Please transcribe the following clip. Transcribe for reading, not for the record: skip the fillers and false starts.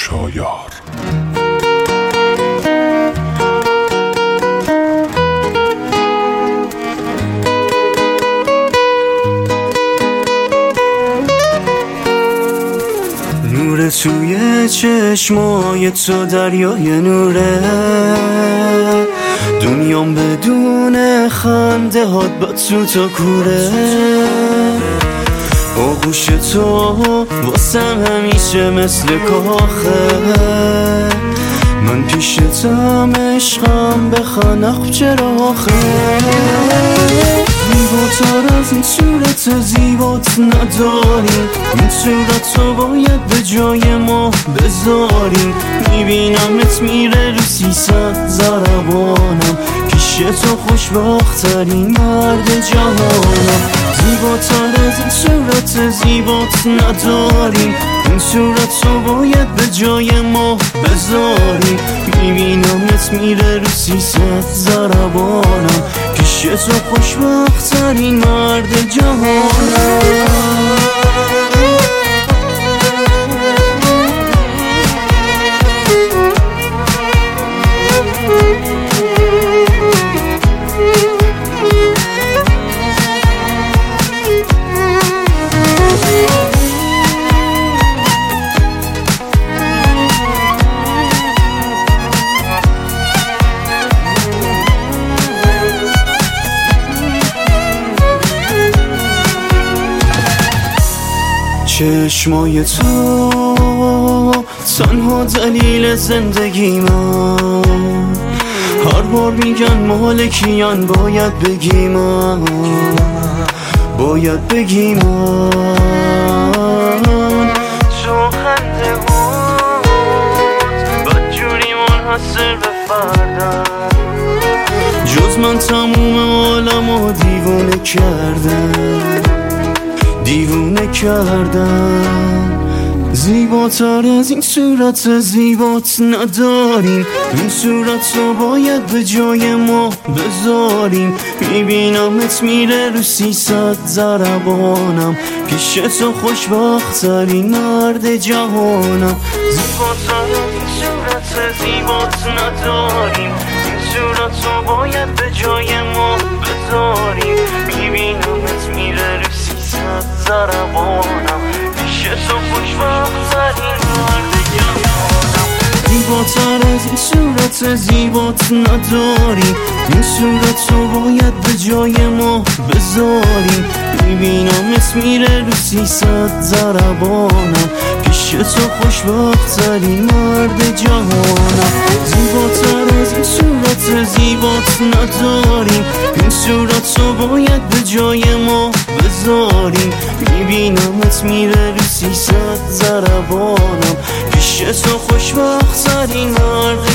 شایار. نور توی چشمای تو دریای نوره، دنیام بدون خنده هات با تو کوره. آغوش تو واسم همیشه مثل کاخه، من پیشتم عشقم بخنق چرا آخه. زیباتر از این صورت زیبات نداریم، این صورت رو باید به جای ما بذاریم. میبینمت میره رو 300 ضربانم، پیش تو خوشبخت‌ترین مرد جهانم. زیباتر از این صورت زیبات نداریم، این صورت رو باید به جای ما بذاریم. میبینمت میره رو 300 ضربانم، پیش تو خوشبخت‌ترین مرد جهانم. چشمای تو تنها دلیل زندگی من، هر بار میگن مالکیان باید بگی من، باید بگی من. تو خنده بود بدجوری منحصر به فردم، جز من تموم عالمو دیوونه کردن. زیباتر از این صورت زیبات نداریم، این صورت رو باید به جای ما بذاریم. میبینمت میره رو 300 ضربانم، پیش تو خوشبخت‌ترین مرد جهانم. زیباتر از این صورت زیبات نداریم، این صورت رو باید به جای ما بذاریم. میبینمت میره رو 300 ضربانم، پیش تو خوشبخت‌ترین مرد جهانم. زیباتر از این صورت زیبات نداریم، این صورت رو باید به جای ما بذاریم. میبینمت میره رو 300 ضربانم، پیش تو خوشبخت‌ترین مرد جهانم. زیباتر از این صورت زیبات نداریم، این صورت رو باید به جای ما بذاریم. میبینمت میره رو 300 ضربانم، پیش تو خوشبخت‌ترین مرد